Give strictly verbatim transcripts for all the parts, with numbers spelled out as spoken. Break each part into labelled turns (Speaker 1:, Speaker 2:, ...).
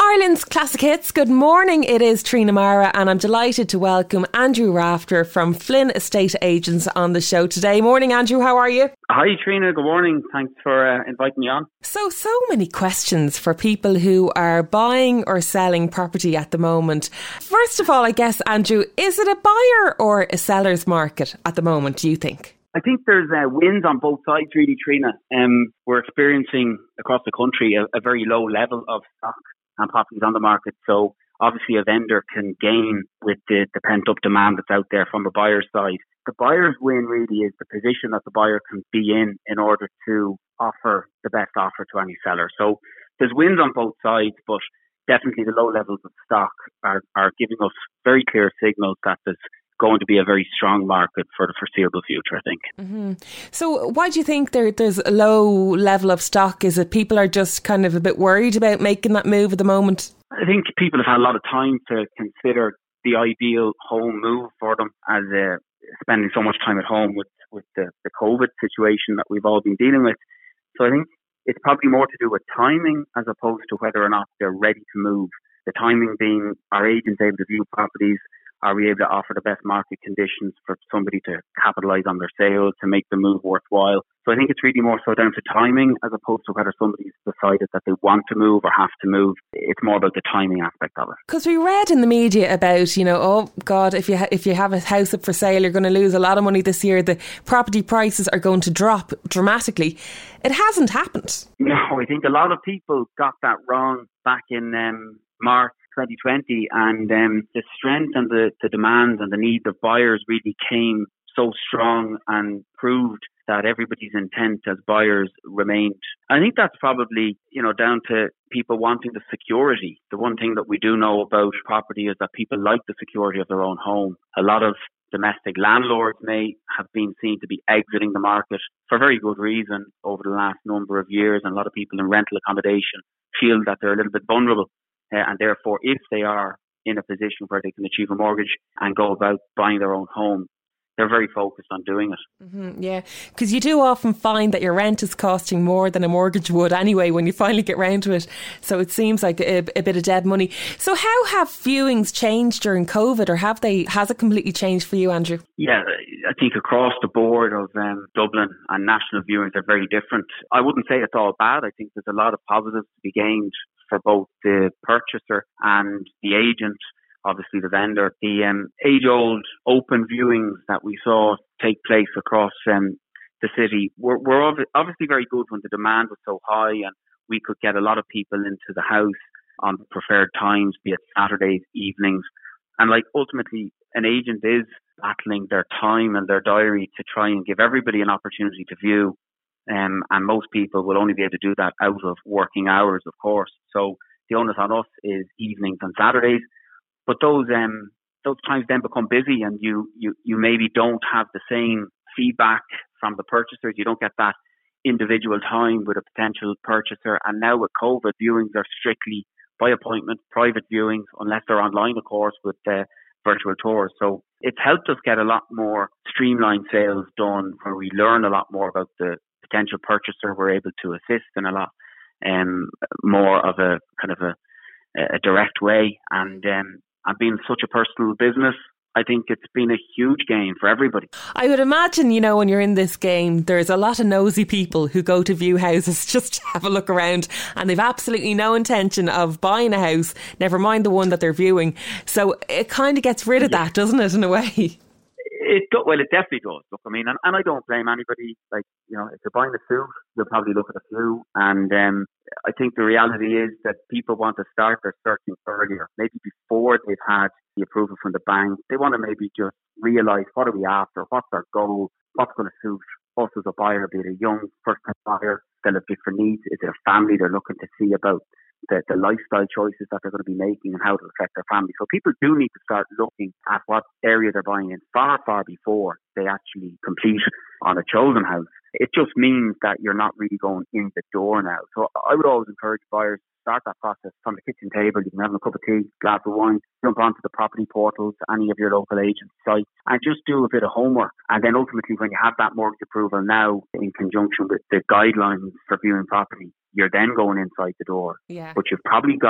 Speaker 1: Ireland's Classic Hits. Good morning, it is Trina Mara and I'm delighted to welcome Andrew Rafter from Flynn Estate Agents on the show today. Morning Andrew, how are you?
Speaker 2: Hi Trina, good morning. Thanks for uh, inviting me on.
Speaker 1: So, so many questions for people who are buying or selling property at the moment. First of all, I guess, Andrew, is it a buyer or a seller's market at the moment, do you think?
Speaker 2: I think there's uh, wins on both sides really, Trina. Um, we're experiencing across the country a, a very low level of stock and properties on the market. So obviously a vendor can gain with the, the pent-up demand that's out there from a buyer's side. The buyer's win really is the position that the buyer can be in in order to offer the best offer to any seller. So there's wins on both sides, but definitely the low levels of stock are, are giving us very clear signals that there's going to be a very strong market for the foreseeable future, I think.
Speaker 1: Mm-hmm. So why do you think there, there's a low level of stock? Is it people are just kind of a bit worried about making that move at the moment?
Speaker 2: I think people have had a lot of time to consider the ideal home move for them, as uh, spending so much time at home with, with the, the COVID situation that we've all been dealing with. So I think it's probably more to do with timing as opposed to whether or not they're ready to move. The timing being, are agents able to view properties? Are we able to offer the best market conditions for somebody to capitalise on their sale, to make the move worthwhile? So I think it's really more so down to timing as opposed to whether somebody's decided that they want to move or have to move. It's more about the timing aspect of it.
Speaker 1: Because we read in the media about, you know, oh God, if you ha- if you have a house up for sale, you're going to lose a lot of money this year. The property prices are going to drop dramatically. It hasn't happened.
Speaker 2: No, I think a lot of people got that wrong back in um, March twenty twenty, and um, the strength and the, the demand and the need of buyers really came so strong and proved that everybody's intent as buyers remained. I think that's probably, you know, down to people wanting the security. The one thing that we do know about property is that people like the security of their own home. A lot of domestic landlords may have been seen to be exiting the market for very good reason over the last number of years, and a lot of people in rental accommodation feel that they're a little bit vulnerable. Uh, and therefore, if they are in a position where they can achieve a mortgage and go about buying their own home, they're very focused on doing it.
Speaker 1: Mm-hmm, yeah, because you do often find that your rent is costing more than a mortgage would anyway when you finally get round to it. So it seems like a, a bit of dead money. So how have viewings changed during COVID, or have they? Has it completely changed for you, Andrew?
Speaker 2: Yeah, I think across the board of um, Dublin and national viewings are very different. I wouldn't say it's all bad. I think there's a lot of positives to be gained for both the purchaser and the agent, obviously the vendor. The um, age-old open viewings that we saw take place across um, the city were, were obviously very good when the demand was so high and we could get a lot of people into the house on preferred times, be it Saturdays, evenings. And like ultimately, an agent is battling their time and their diary to try and give everybody an opportunity to view. Um, and most people will only be able to do that out of working hours, of course. So the onus on us is evenings and Saturdays. But those um, those times then become busy, and you, you, you maybe don't have the same feedback from the purchasers. You don't get that individual time with a potential purchaser. And now with COVID, viewings are strictly by appointment, private viewings, unless they're online, of course, with uh, virtual tours. So it's helped us get a lot more streamlined sales done, where we learn a lot more about the potential purchaser. We're able to assist in a lot um, more of a kind of a, a direct way. And um, and being such a personal business, I think it's been a huge gain for everybody.
Speaker 1: I would imagine, you know, when you're in this game, there's a lot of nosy people who go to view houses just to have a look around, and they've absolutely no intention of buying a house, never mind the one that they're viewing. So it kind of gets rid of that, doesn't it, in a way?
Speaker 2: It do, well, it definitely does. Look, I mean, and, and I don't blame anybody. Like, you know, if you're buying a suit, you'll probably look at a few. And um, I think the reality is that people want to start their searching earlier, maybe before they've had the approval from the bank. They want to maybe just realise, what are we after? What's our goal? What's going to suit us as a buyer? Be it a young first-time buyer, they'll have different needs. Is it a family they're looking to see about? The, the lifestyle choices that they're going to be making and how it'll affect their family. So people do need to start looking at what area they're buying in far, far before they actually complete on a chosen house. It just means that you're not really going in the door now. So I would always encourage buyers to start that process from the kitchen table. You can have a cup of tea, glass of wine, jump onto the property portals, any of your local agent sites, and just do a bit of homework. And then ultimately, when you have that mortgage approval now, in conjunction with the guidelines for viewing property, you're then going inside the door.
Speaker 1: Yeah.
Speaker 2: But you've probably got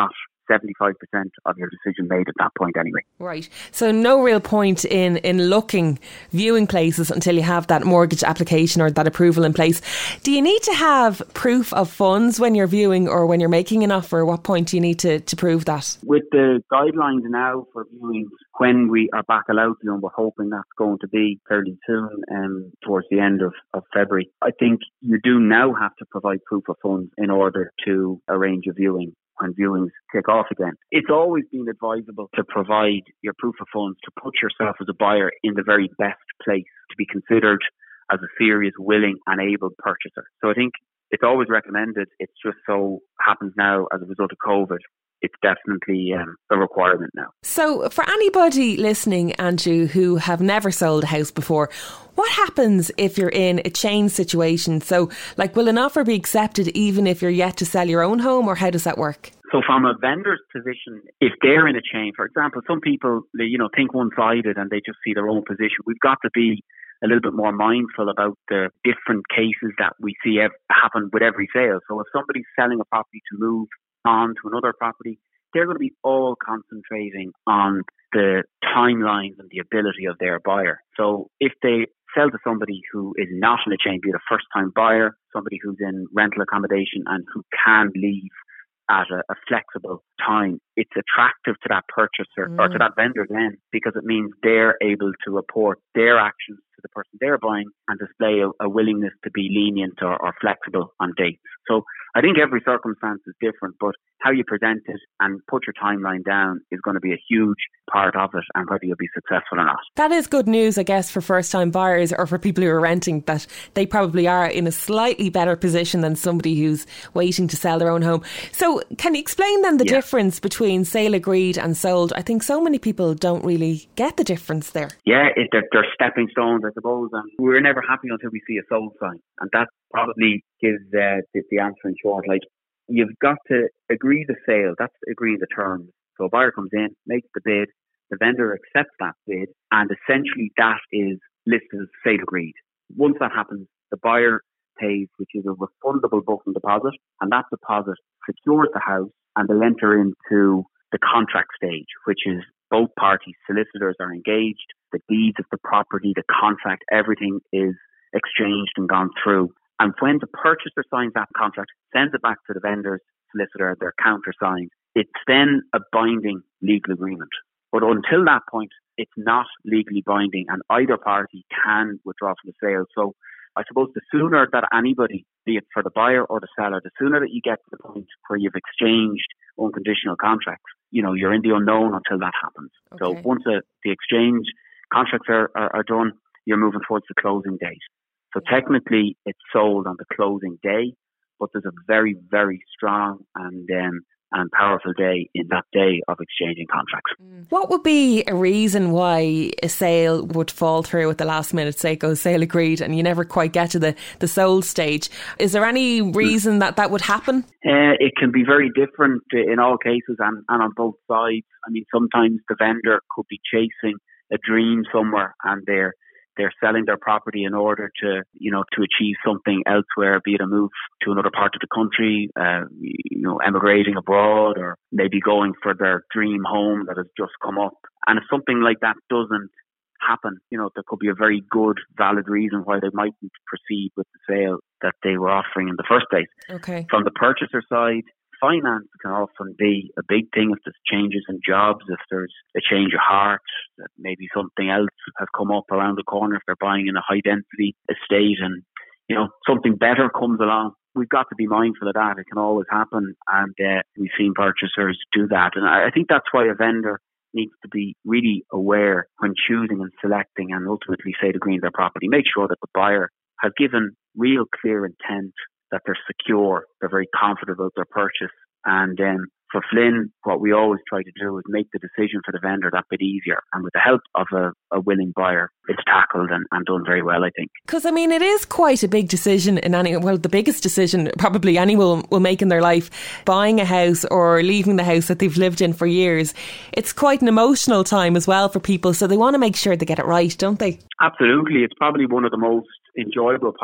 Speaker 2: seventy-five percent of your decision made at that point anyway.
Speaker 1: Right. So no real point in, in looking, viewing places until you have that mortgage application or that approval in place. Do you need to have proof of funds when you're viewing or when you're making an offer? What point do you need to, to prove that?
Speaker 2: With the guidelines now for viewings, when we are back allowed to, and we're hoping that's going to be fairly soon, um, towards the end of, of February, I think you do now have to provide proof of funds in order to arrange a viewing when viewings kick off again. It's always been advisable to provide your proof of funds, to put yourself as a buyer in the very best place to be considered as a serious, willing and able purchaser. So I think it's always recommended. It's just so happens now as a result of COVID, it's definitely um, a requirement now.
Speaker 1: So for anybody listening, Andrew, who have never sold a house before, what happens if you're in a chain situation? So like, will an offer be accepted even if you're yet to sell your own home, or how does that work?
Speaker 2: So from a vendor's position, if they're in a chain, for example, some people, they, you know, think one-sided and they just see their own position. We've got to be a little bit more mindful about the different cases that we see happen with every sale. So if somebody's selling a property to move on to another property, they're going to be all concentrating on the timelines and the ability of their buyer. So if they sell to somebody who is not in a chain, be it a first-time buyer, somebody who's in rental accommodation and who can leave at a, a flexible time, it's attractive to that purchaser mm. or to that vendor then, because it means they're able to report their actions to the person they're buying and display a, a willingness to be lenient or, or flexible on dates. So I think every circumstance is different, but how you present it and put your timeline down is going to be a huge part of it and whether you'll be successful or not.
Speaker 1: That is good news, I guess, for first-time buyers or for people who are renting, that they probably are in a slightly better position than somebody who's waiting to sell their own home. So can you explain then the yeah. difference between sale agreed and sold? I think so many people don't really get the difference there.
Speaker 2: Yeah, it, they're, they're stepping stones, I suppose, and we're never happy until we see a sold sign, and that probably gives uh, the, the answer in short. Like, you've got to agree the sale, that's agreeing the terms. So a buyer comes in, makes the bid, the vendor accepts that bid, and essentially that is listed as sale agreed. Once that happens, the buyer pays, which is a refundable booking deposit, and that deposit secures the house, and they enter into the contract stage, which is both parties, solicitors are engaged, the deeds of the property, the contract, everything is exchanged and gone through. And when the purchaser signs that contract, sends it back to the vendor's solicitor, they're countersigned, it's then a binding legal agreement. But until that point, it's not legally binding and either party can withdraw from the sale. So I suppose the sooner that anybody, be it for the buyer or the seller, the sooner that you get to the point where you've exchanged unconditional contracts, you know, you're in the unknown until that happens. Okay. So once the, the exchange contracts are, are, are done, you're moving towards the closing date. So technically it's sold on the closing day, but there's a very, very strong and um, and powerful day in that day of exchanging contracts.
Speaker 1: What would be a reason why a sale would fall through at the last minute? Say it goes sale agreed and you never quite get to the, the sold stage. Is there any reason that that would happen?
Speaker 2: Uh, it can be very different in all cases and, and on both sides. I mean, sometimes the vendor could be chasing a dream somewhere and they're They're selling their property in order to, you know, to achieve something elsewhere, be it a move to another part of the country, uh, you know, emigrating abroad, or maybe going for their dream home that has just come up. And if something like that doesn't happen, you know, there could be a very good, valid reason why they mightn't proceed with the sale that they were offering in the first place.
Speaker 1: Okay.
Speaker 2: From the purchaser side, finance can often be a big thing if there's changes in jobs, if there's a change of heart, that maybe something else has come up around the corner if they're buying in a high density estate and, you know, something better comes along. We've got to be mindful of that. It can always happen, and uh, we've seen purchasers do that. And I think that's why a vendor needs to be really aware when choosing and selecting and ultimately say to green their property. Make sure that the buyer has given real clear intent, that they're secure, they're very confident about their purchase. And um, for Flynn, what we always try to do is make the decision for the vendor that bit easier. And with the help of a, a willing buyer, it's tackled and, and done very well, I think.
Speaker 1: Because, I mean, it is quite a big decision in any, well, the biggest decision probably anyone will make in their life, buying a house or leaving the house that they've lived in for years. It's quite an emotional time as well for people, so they want to make sure they get it right, don't they?
Speaker 2: Absolutely. It's probably one of the most enjoyable parts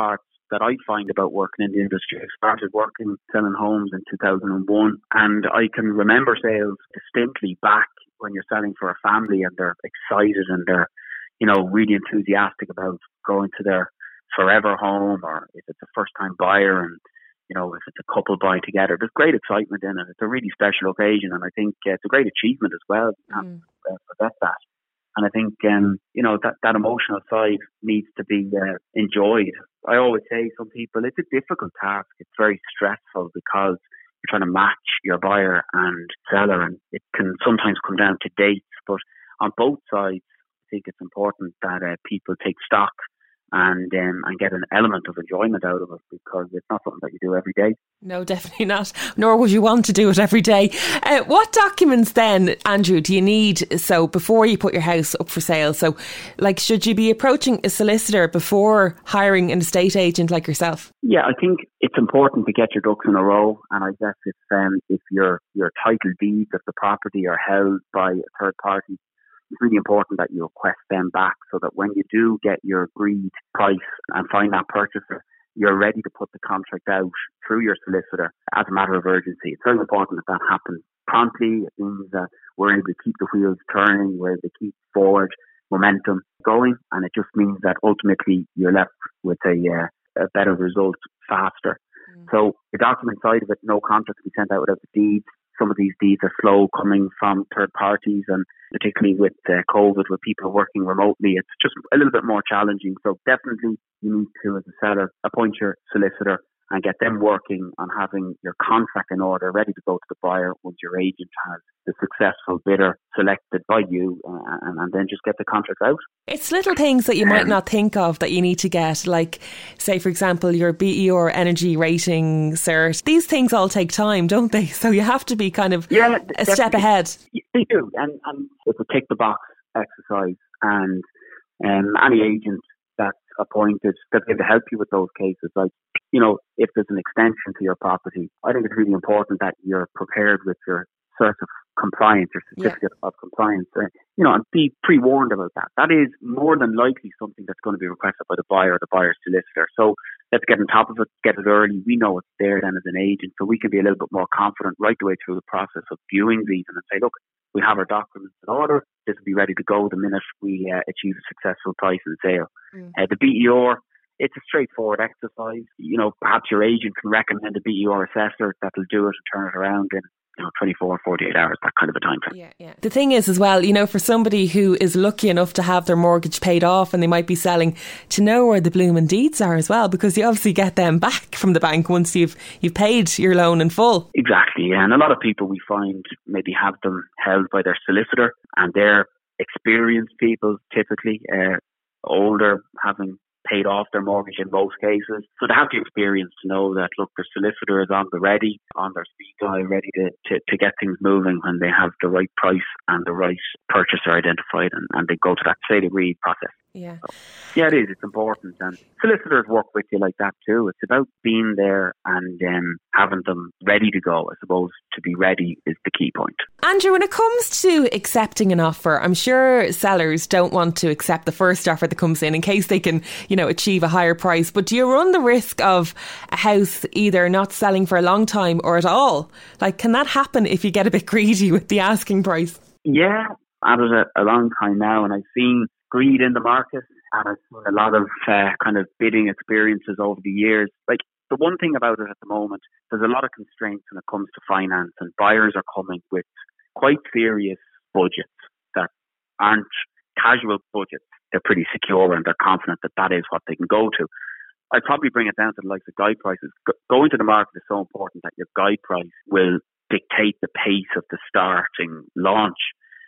Speaker 2: that I find about working in the industry. I started working selling homes in two thousand one, and I can remember sales distinctly back when you're selling for a family and they're excited and they're, you know, really enthusiastic about going to their forever home, or if it's a first time buyer and, you know, if it's a couple buying together. There's great excitement in it. It's a really special occasion, and I think uh, it's a great achievement as well. You can't uh, forget that. And I think, um, you know, that, that emotional side needs to be uh, enjoyed. I always say some people, it's a difficult task. It's very stressful because you're trying to match your buyer and seller, and it can sometimes come down to dates. But on both sides, I think it's important that uh, people take stock and um, and get an element of enjoyment out of it, because it's not something that you do every day.
Speaker 1: No, definitely not. Nor would you want to do it every day. Uh, what documents then, Andrew, do you need so before you put your house up for sale? So, like, should you be approaching a solicitor before hiring an estate agent like yourself?
Speaker 2: Yeah, I think it's important to get your ducks in a row, and I guess if um, if your your title deeds of the property are held by a third party, it's really important that you request them back, so that when you do get your agreed price and find that purchaser, you're ready to put the contract out through your solicitor as a matter of urgency. It's very important that that happens promptly. It means that we're able to keep the wheels turning, we're able to keep forward momentum going, and it just means that ultimately you're left with a, uh, a better result faster. Mm. So the document side of it, no contract can be sent out without the deeds. Some of these deeds are slow coming from third parties, and particularly with uh, COVID, where people are working remotely, it's just a little bit more challenging. So definitely you need to, as a seller, appoint your solicitor and get them working on having your contract in order, ready to go to the buyer once your agent has the successful bidder selected by you, uh, and, and then just get the contract out.
Speaker 1: It's little things that you might not think of that you need to get, like, say, for example, your B E R energy rating cert. These things all take time, don't they? So you have to be kind of
Speaker 2: yeah,
Speaker 1: a step ahead.
Speaker 2: They do, and, and it's a tick the box exercise, and um, any agent that's appointed that they to help you with those cases, like, you know, if there's an extension to your property, I think it's really important that you're prepared with your cert of compliance, your certificate yeah. of compliance, uh, you know, and be pre-warned about that. That is more than likely something that's going to be requested by the buyer or the buyer's solicitor. So let's get on top of it, get it early. We know it's there then as an agent, so we can be a little bit more confident right the way through the process of viewing these and say, look, we have our documents in order. This will be ready to go the minute we uh, achieve a successful price and sale. Mm. Uh, the B E R, it's a straightforward exercise. You know, perhaps your agent can recommend a B E R assessor that'll do it and turn it around in, you know, twenty-four, forty-eight hours, that kind of a time frame.
Speaker 1: Yeah, yeah. The thing is as well, you know, for somebody who is lucky enough to have their mortgage paid off and they might be selling, to know where the blooming deeds are as well, because you obviously get them back from the bank once you've you've paid your loan in full.
Speaker 2: Exactly, yeah. And a lot of people we find maybe have them held by their solicitor, and they're experienced people, typically uh, older, having paid off their mortgage in most cases. So they have the experience to know that, look, their solicitor is on the ready, on their speed dial, ready to, to, to get things moving when they have the right price and the right purchaser identified, and, and they go to that sale agreed process.
Speaker 1: Yeah.
Speaker 2: So, yeah, it is. It's important. And solicitors work with you like that too. It's about being there and um, having them ready to go. I suppose to be ready is the key point.
Speaker 1: Andrew, when it comes to accepting an offer, I'm sure sellers don't want to accept the first offer that comes in in case they can, you know, achieve a higher price. But do you run the risk of a house either not selling for a long time or at all? Like, can that happen if you get a bit greedy with the asking price?
Speaker 2: Yeah, I've had it a long time now, and I've seen greed in the market, and I've seen a lot of uh, kind of bidding experiences over the years. Like, the one thing about it at the moment, there's a lot of constraints when it comes to finance, and buyers are coming with quite serious budgets that aren't casual budgets. They're pretty secure and they're confident that that is what they can go to. I'd probably bring it down to the likes of guide prices. Going to the market is so important that your guide price will dictate the pace of the starting launch.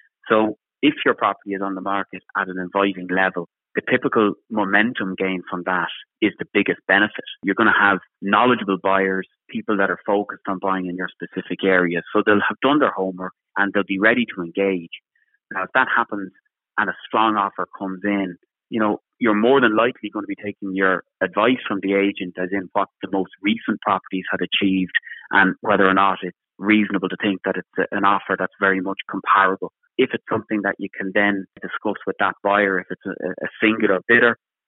Speaker 2: So if your property is on the market at an inviting level, the typical momentum gain from that is the biggest benefit. You're going to have knowledgeable buyers, people that are focused on buying in your specific area. So they'll have done their homework and they'll be ready to engage. Now, if that happens and a strong offer comes in, you know, you're more than likely going to be taking your advice from the agent, as in what the most recent properties had achieved and whether or not it's reasonable to think that it's an offer that's very much comparable. If it's something that you can then discuss with that buyer, if it's a, a singular bidder,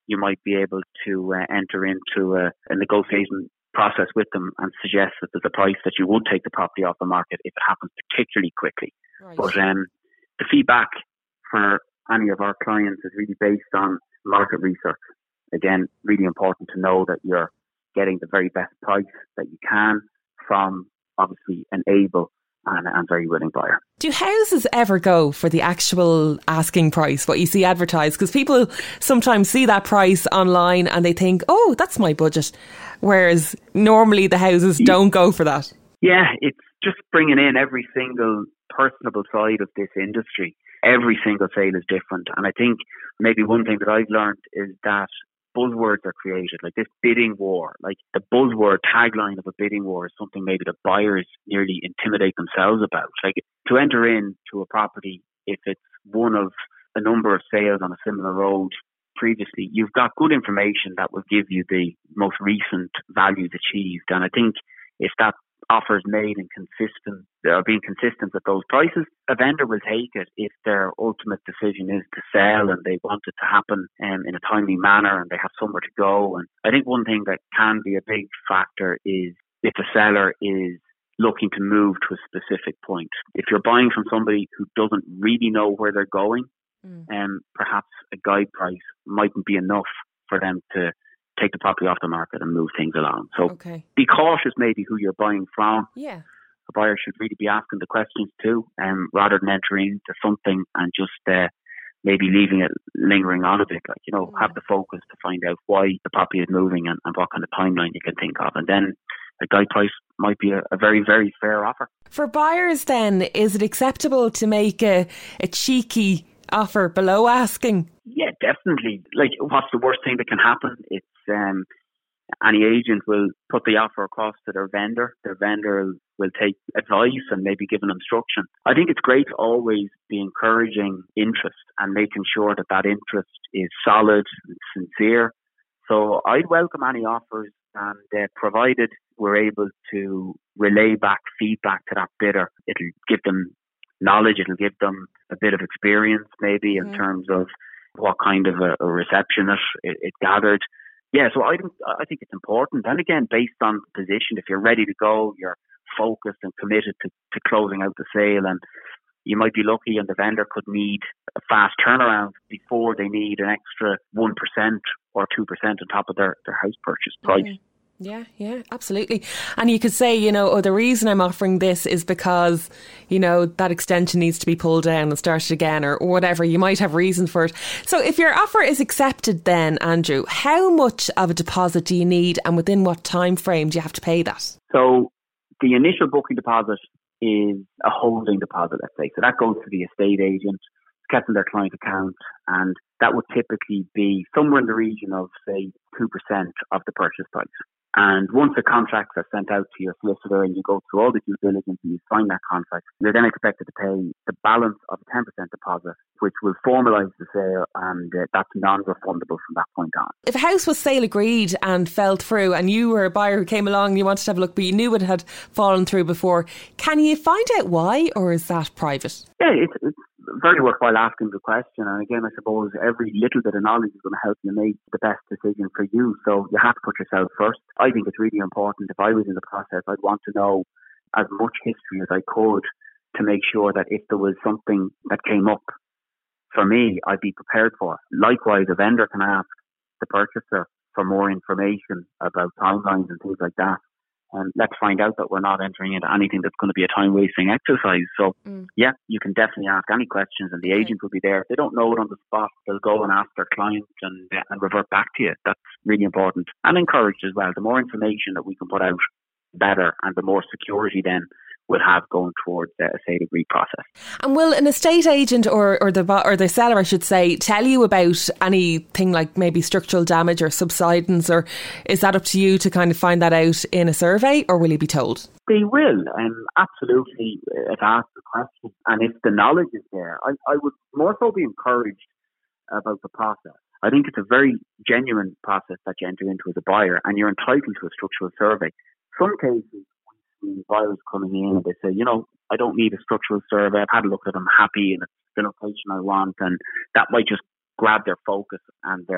Speaker 2: you might be able to uh, enter into a, a negotiation process with them and suggest that there's a price that you would take the property off the market if it happens particularly quickly. Right. But um, the feedback for any of our clients is really based on market research. Again, really important to know that you're getting the very best price that you can from obviously an able and a very willing buyer.
Speaker 1: Do houses ever go for the actual asking price, what you see advertised? Because people sometimes see that price online and they think, oh, that's my budget. Whereas normally the houses don't go for that.
Speaker 2: Yeah, it's just bringing in every single personable side of this industry. Every single sale is different. And I think maybe one thing that I've learned is that buzzwords are created, like this bidding war. Like the buzzword tagline of a bidding war is something maybe the buyers nearly intimidate themselves about. Like to enter into a property, if it's one of a number of sales on a similar road previously, you've got good information that will give you the most recent values achieved. And I think if that offer is made and consistent, or being consistent with those prices, a vendor will take it if their ultimate decision is to sell and they want it to happen um, in a timely manner and they have somewhere to go. And I think one thing that can be a big factor is if the seller is looking to move to a specific point. If you're buying from somebody who doesn't really know where they're going, mm. um, perhaps a guide price mightn't be enough for them to take the property off the market and move things along. So okay. Be cautious maybe who you're buying from.
Speaker 1: Yeah.
Speaker 2: A buyer should really be asking the questions too, um, rather than entering into something and just uh, maybe leaving it lingering on a bit. Like, you know, yeah. have the focus to find out why the property is moving and, and what kind of timeline you can think of. And then a guide price might be a, a very, very fair offer.
Speaker 1: For buyers then, is it acceptable to make a, a cheeky offer below asking?
Speaker 2: Yeah, definitely. Like, what's the worst thing that can happen? It's um, any agent will put the offer across to their vendor. Their vendor will take advice and maybe give an instruction. I think it's great to always be encouraging interest and making sure that that interest is solid and sincere. So I'd welcome any offers, and uh, provided we're able to relay back feedback to that bidder, it'll give them knowledge, it'll give them a bit of experience maybe in mm-hmm. terms of what kind of a, a reception it, it, it gathered. Yeah, so I think I think it's important. And again, based on the position, if you're ready to go, you're focused and committed to, to closing out the sale, and you might be lucky and the vendor could need a fast turnaround before they need an extra one percent or two percent on top of their, their house purchase price. Mm-hmm.
Speaker 1: Yeah, yeah, absolutely. And you could say, you know, oh, the reason I'm offering this is because, you know, that extension needs to be pulled down and started again, or whatever. You might have reason for it. So if your offer is accepted then, Andrew, how much of a deposit do you need, and within what time frame do you have to pay that?
Speaker 2: So the initial booking deposit is a holding deposit, let's say. So that goes to the estate agent, kept in their client account, and that would typically be somewhere in the region of, say, two percent of the purchase price. And once the contracts are sent out to your solicitor and you go through all the due diligence and you sign that contract, you're then expected to pay the balance of a ten percent deposit, which will formalise the sale, and uh, that's non-refundable from that point on.
Speaker 1: If a house was sale agreed and fell through, and you were a buyer who came along and you wanted to have a look, but you knew it had fallen through before, can you find out why, or is that private?
Speaker 2: Yeah, it's, it's very worthwhile asking the question. And again, I suppose every little bit of knowledge is going to help you make the best decision for you. So you have to put yourself first. I think it's really important. If I was in the process, I'd want to know as much history as I could to make sure that if there was something that came up for me, I'd be prepared for it. Likewise, a vendor can ask the purchaser for more information about timelines and things like that. And let's find out that we're not entering into anything that's going to be a time-wasting exercise. So, mm. yeah, you can definitely ask any questions, and the okay. agent will be there. If they don't know it on the spot, they'll go and ask their client and, uh, and revert back to you. That's really important. And encouraged as well. The more information that we can put out, the better, and the more security then we'll have going towards uh, a sale agreed process.
Speaker 1: And will an estate agent or, or the or the seller, I should say, tell you about anything like maybe structural damage or subsidence, or is that up to you to kind of find that out in a survey, or will you be told?
Speaker 2: They will, um, absolutely, if asked the question. And if the knowledge is there, I, I would more so be encouraged about the process. I think it's a very genuine process that you enter into as a buyer, and you're entitled to a structural survey. Some cases, buyers coming in and they say, you know, I don't need a structural survey. I've had a look at it. I'm happy and it's the location I want. And that might just grab their focus and their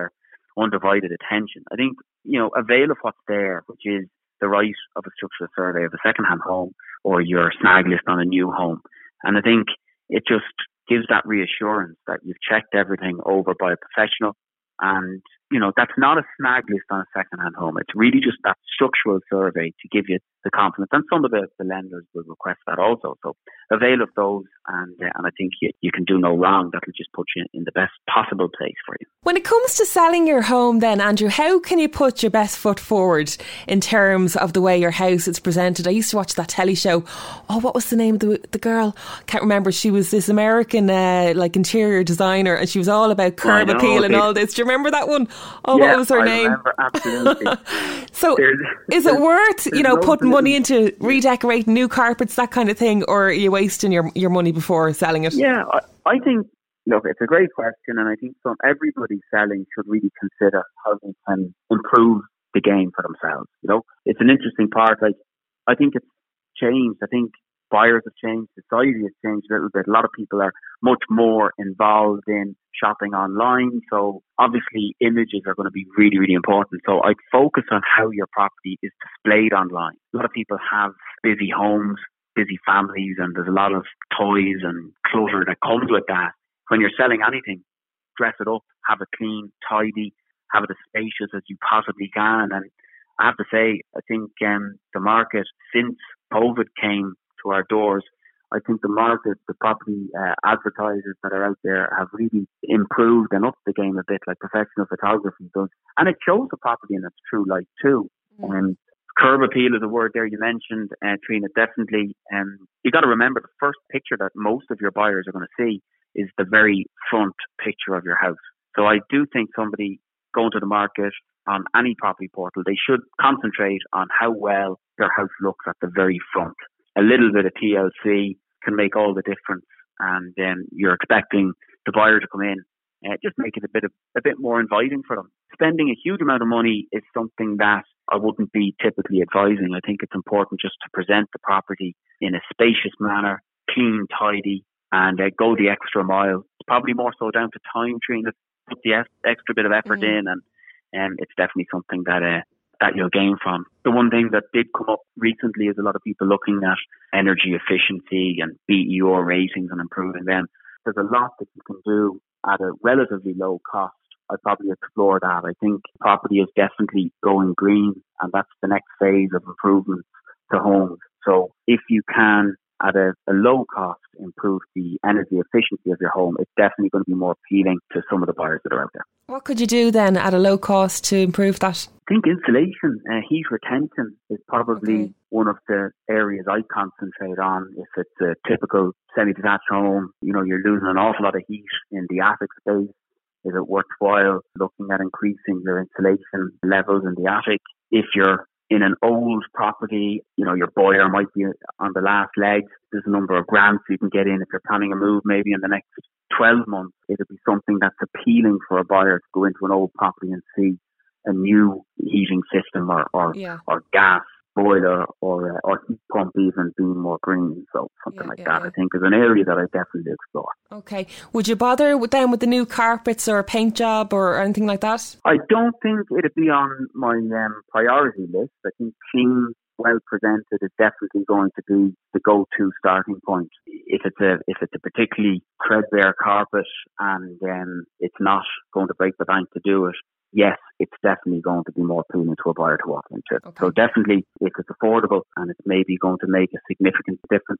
Speaker 2: undivided attention. I think, you know, avail of what's there, which is the right of a structural survey of a second-hand home or your snag list on a new home. And I think it just gives that reassurance that you've checked everything over by a professional. And, you know, that's not a snag list on a second-hand home. It's really just that structural survey to give you the confidence. And some of the, the lenders will request that also. So avail of those, and uh, and I think you, you can do no wrong. That'll just put you in the best possible place for you.
Speaker 1: When it comes to selling your home then, Andrew, how can you put your best foot forward in terms of the way your house is presented? I used to watch that telly show. Oh, what was the name of the, the girl? Can't remember. She was this American uh, like interior designer, and she was all about curb oh, appeal and all this. Do you remember that one? Oh,
Speaker 2: yeah,
Speaker 1: what was her
Speaker 2: I
Speaker 1: name?
Speaker 2: Remember, absolutely.
Speaker 1: So
Speaker 2: there's,
Speaker 1: is it worth, you know, putting
Speaker 2: no
Speaker 1: money into redecorating new carpets, that kind of thing, or are you wasting your, your money before selling it?
Speaker 2: Yeah, I, I think, look, it's a great question, and I think some everybody selling should really consider how they can improve the game for themselves. You know, it's an interesting part. Like, I think it's changed. I think buyers have changed, society has changed a little bit. A lot of people are much more involved in shopping online, so obviously images are going to be really, really important. So I'd focus on how your property is displayed online. A lot of people have busy homes, busy families, and there's a lot of toys and clutter that comes with that. When you're selling anything, dress it up, have it clean, tidy, have it as spacious as you possibly can. And I have to say, I think um, the market since COVID came to our doors, I think the market, the property uh, advertisers that are out there have really improved and upped the game a bit, like professional photography does. And it shows the property in its true light too. Mm. Um, curb appeal is a word there you mentioned, uh, Trina, definitely. Um, you got to remember the first picture that most of your buyers are going to see is the very front picture of your house. So I do think somebody going to the market on any property portal, they should concentrate on how well their house looks at the very front. A little bit of T L C can make all the difference, and then you're expecting the buyer to come in, uh, just make it a bit of, a bit more inviting for them. Spending a huge amount of money is something that I wouldn't be typically advising. I think it's important just to present the property in a spacious manner, clean, tidy, and uh, go the extra mile. It's probably more so down to time, Trina, put the e- extra bit of effort mm-hmm. in, and um, it's definitely something that uh, that you'll gain from. The one thing that did come up recently is a lot of people looking at energy efficiency and B E O ratings and improving them. There's a lot that you can do at a relatively low cost. I'd probably explore that. I think property is definitely going green, and that's the next phase of improvements to homes. So if you can, at a, a low cost, improve the energy efficiency of your home, it's definitely going to be more appealing to some of the buyers that are out there.
Speaker 1: What could you do then at a low cost to improve that?
Speaker 2: I think insulation, uh, heat retention is probably okay. one of the areas I concentrate on. If it's a typical semi-detached home, you know, you're losing an awful lot of heat in the attic space. Is it worthwhile looking at increasing your insulation levels in the attic? If you're in an old property, you know, your boiler might be on the last legs. There's a number of grants you can get in if you're planning a move maybe in the next twelve months. It'll be something that's appealing for a buyer to go into an old property and see a new heating system or or, yeah. or gas boiler or uh, or heat pump even being more green. So something yeah, like yeah, that, yeah. I think, is an area that I definitely explore.
Speaker 1: Okay. Would you bother with them with the new carpets or a paint job or anything like that?
Speaker 2: I don't think it'd be on my um, priority list. I think clean, well presented is definitely going to be the go-to starting point. If it's a if it's a particularly threadbare carpet and um, it's not going to break the bank to do it, yes, it's definitely going to be more appealing to a buyer to walk into. Okay. So definitely, if it's affordable and it's maybe going to make a significant difference,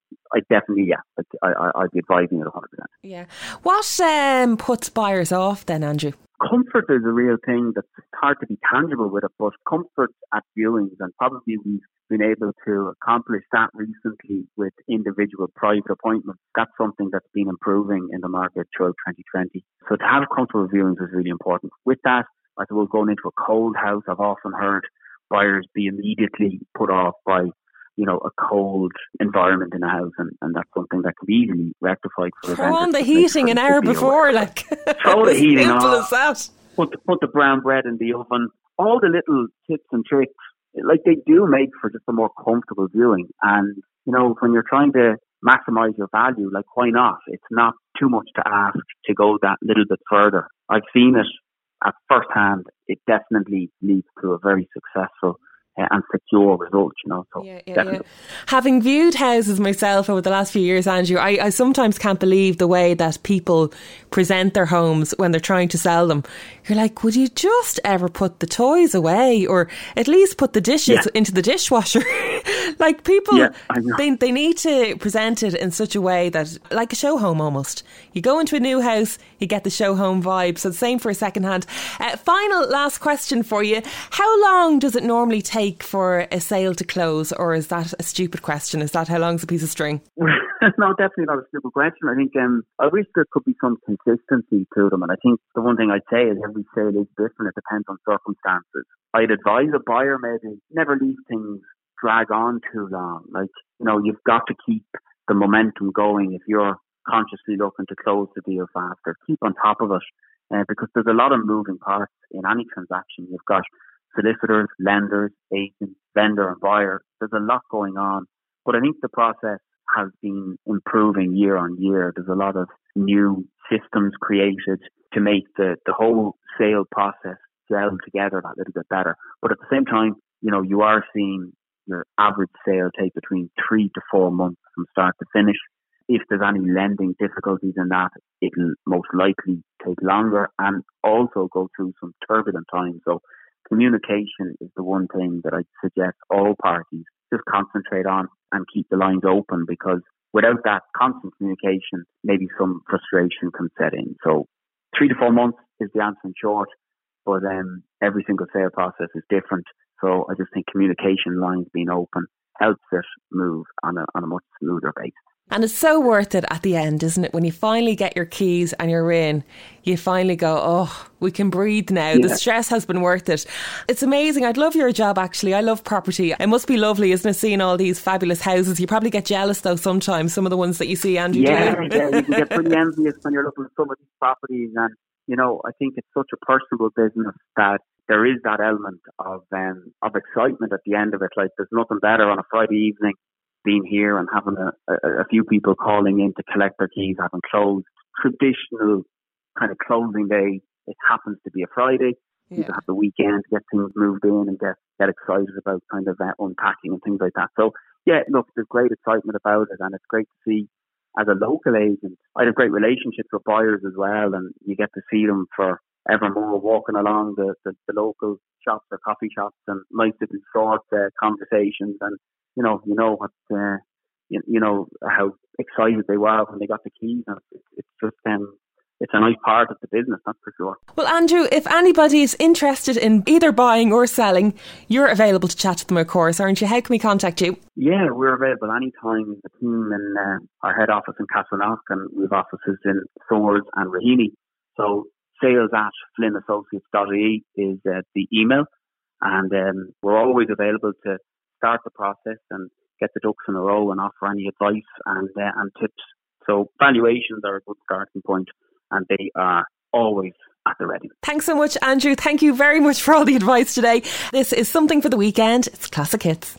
Speaker 2: I definitely, yeah, I, I, I'd be advising it one hundred percent.
Speaker 1: Yeah. What um, puts buyers off then, Andrew?
Speaker 2: Comfort is a real thing that's hard to be tangible with it, but comfort at viewings, and probably we've been able to accomplish that recently with individual private appointments. That's something that's been improving in the market throughout twenty twenty. So to have comfortable viewings is really important. With that, I suppose going into a cold house, I've often heard buyers be immediately put off by, you know, a cold environment in a house, and, and that's something that can be easily rectified. For
Speaker 1: Throw on the heating an hour before, like.
Speaker 2: Throw the heating on.
Speaker 1: Simple as that.
Speaker 2: Put the, put the brown bread in the oven. All the little tips and tricks, like, they do make for just a more comfortable viewing. And, you know, when you're trying to maximize your value, like, why not? It's not too much to ask to go that little bit further. I've seen it at first hand, it definitely leads to a very successful and secure result, you know. So
Speaker 1: yeah, yeah, yeah. Having viewed houses myself over the last few years, Andrew, I, I sometimes can't believe the way that people present their homes when they're trying to sell them. You're like, would you just ever put the toys away, or at least put the dishes yeah. into the dishwasher? Like people, yeah, they they need to present it in such a way that, like a show home almost. You go into a new house, you get the show home vibe. So the same for a second hand. Uh, final last question for you: how long does it normally take for a sale to close, or is that a stupid question? Is that how long's a piece of string?
Speaker 2: No, definitely not a stupid question. I think um, I wish there could be some consistency to them, and I think the one thing I'd say is every sale is different. It depends on circumstances. I'd advise a buyer maybe never leave things drag on too long. Like, you know, you've got to keep the momentum going if you're consciously looking to close the deal faster. Keep on top of it, uh, because there's a lot of moving parts in any transaction. You've got solicitors, lenders, agents, vendor and buyer. There's a lot going on. But I think the process has been improving year on year. There's a lot of new systems created to make the, the whole sale process gel together that little bit better. But at the same time, you know, you are seeing your average sale take between three to four months from start to finish. If there's any lending difficulties in that, it'll most likely take longer and also go through some turbulent times. So communication is the one thing that I'd suggest all parties just concentrate on and keep the lines open, because without that constant communication, maybe some frustration can set in. So three to four months is the answer in short, but um, every single sale process is different. So I just think communication lines being open helps it move on a, on a much smoother basis.
Speaker 1: And it's so worth it at the end, isn't it? When you finally get your keys and you're in, you finally go, oh, we can breathe now. Yeah. The stress has been worth it. It's amazing. I'd love your job, actually. I love property. It must be lovely, isn't it, seeing all these fabulous houses? You probably get jealous, though, sometimes, some of the ones that you see, Andrew.
Speaker 2: Yeah, yeah, you can get pretty envious when you're looking at some of these properties. And, you know, I think it's such a personal business that there is that element of um, of excitement at the end of it. Like, there's nothing better on a Friday evening being here and having a, a, a few people calling in to collect their keys, having closed. Traditional kind of closing day, it happens to be a Friday. Yeah. You have the weekend to get things moved in and get, get excited about kind of uh, unpacking and things like that. So, yeah, look, there's great excitement about it, and it's great to see. As a local agent, I have great relationships with buyers as well, and you get to see them for evermore walking along the, the, the local shops or coffee shops, and nice little short uh, conversations. And you know, you know what, uh, you, you know how excited they were when they got the keys, and it's, it's just um, it's a nice part of the business, that's for sure.
Speaker 1: Well, Andrew, if anybody is interested in either buying or selling, you're available to chat to them, of course, aren't you? How can we contact you?
Speaker 2: Yeah, we're available anytime. The team in uh, our head office in Castleknock, and we have offices in Swords and Raheny. So sales at flynn associates dot I E is uh, the email, and um, we're always available to start the process and get the ducks in a row and offer any advice and uh, and tips. So valuations are a good starting point, and they are always at the ready.
Speaker 1: Thanks so much, Andrew. Thank you very much for all the advice today. This is Something for the Weekend. It's Classic Hits.